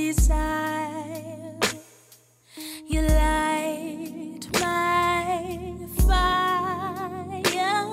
desire. You light my fire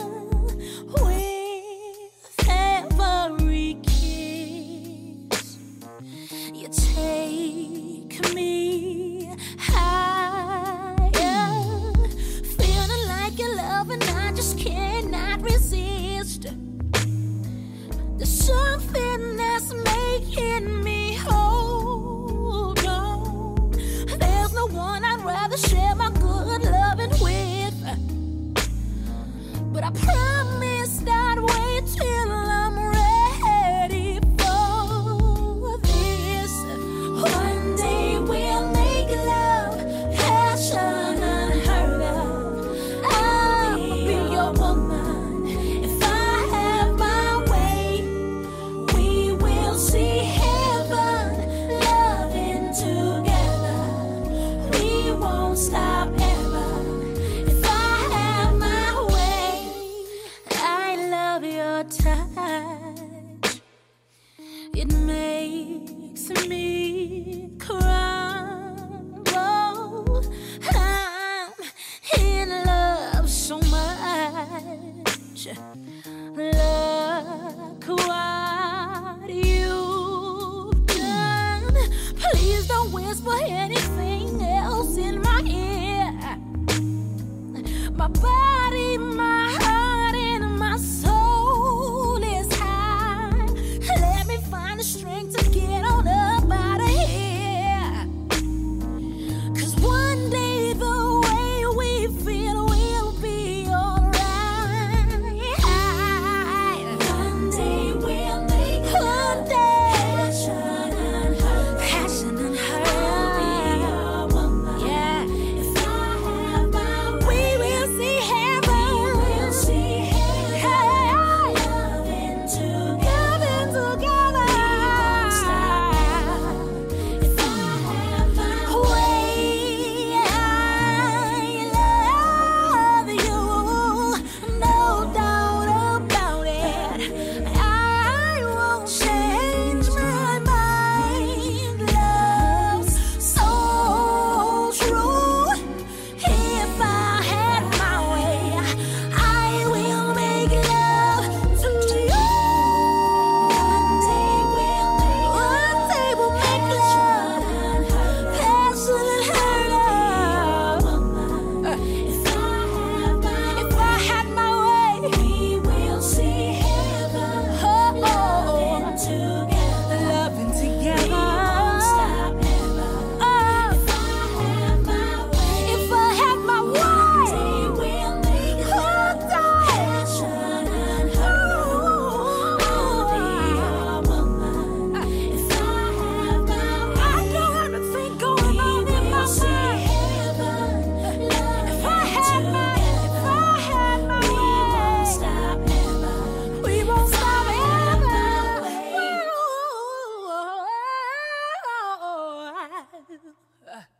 with every kiss. You take me higher, feeling like your love and I just cannot resist. There's something that's making me hold on. There's no one I'd rather share my good loving with. But I promise I'd wait till I'm ready for this. One day we'll make love, passion unheard of. I'll be your woman if I have my way. We will see heaven, loving together. We won't stop ever if I have my way. I love your touch. It makes me crumble. I'm in love so much. Look what you've done. Please don't whisper anything else in my ear. My body, my heart, and my soul is high. Let me find the strength to get on up out of here. 'Cause one day the way we feel will be alright. One day we'll make love, passion unheard. Passion unheard. I'll be your woman. Yeah. If I have my way, we will see heaven. We will see heaven. Loving together. We won't stop ever. If I have my way, I love you. No doubt about it. I won't change my mind. Love's so true. If I had my way, I will make love to you. One day we'll make love, passion unheard of. If I had my way, we will see heaven. Loving together. Loving together. We won't stop ever. If I have my way, if I had my way, one day we'll make love, passion unheard. I'll be your woman. If I have my way, I know everything going on in my mind. If I had my way, we won't stop ever. We won't stop ever.